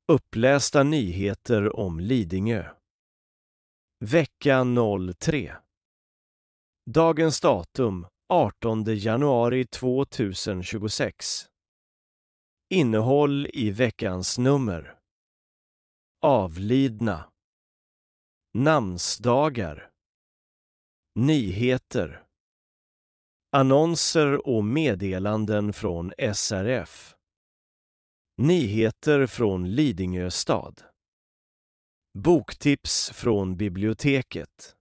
Upplästa nyheter om Lidingö. Vecka 03. Dagens datum 18 januari 2026. Innehåll i veckans nummer. Avlidna. Namnsdagar. Nyheter. Annonser och meddelanden från SRF. Nyheter från Lidingö stad. Boktips från biblioteket.